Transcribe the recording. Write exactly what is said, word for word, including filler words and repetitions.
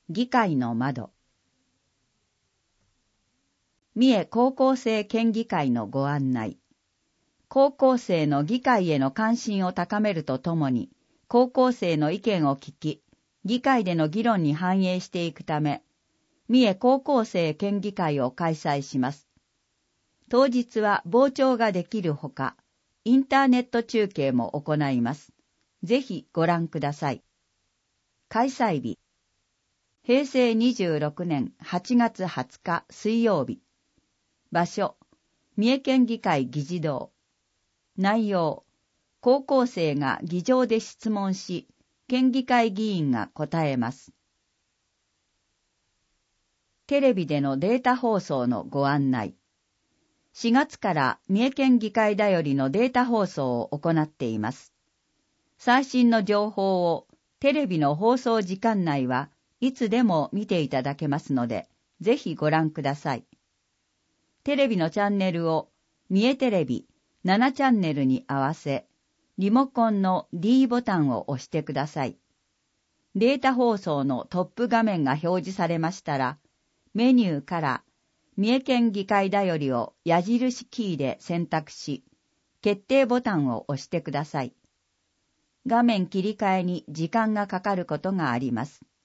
議会の窓。三重高校生県議会のご案内。高校生の議会への関心を高めるとともに、高校生の意見を聞き、議会での議論に反映していくため、三重高校生県議会を開催します。当日は傍聴ができるほか、インターネット中継も行います。ぜひご覧ください。開催日。へいせいにじゅうろくねんはちがつはつか水曜日。場所、三重県議会議事堂。内容、高校生が議場で質問し、県議会議員が答えます。テレビでのデータ放送のご案内。しがつから三重県議会だよりのデータ放送を行っています。最新の情報をテレビの放送時間内はいつでも見ていただけますので、ぜひご覧ください。テレビのチャンネルを三重テレビななチャンネルに合わせ、リモコンの D ボタンを押してください。データ放送のトップ画面が表示されましたら、メニューから三重県議会だよりを矢印キーで選択し、決定ボタンを押してください。画面切り替えに時間がかかることがあります。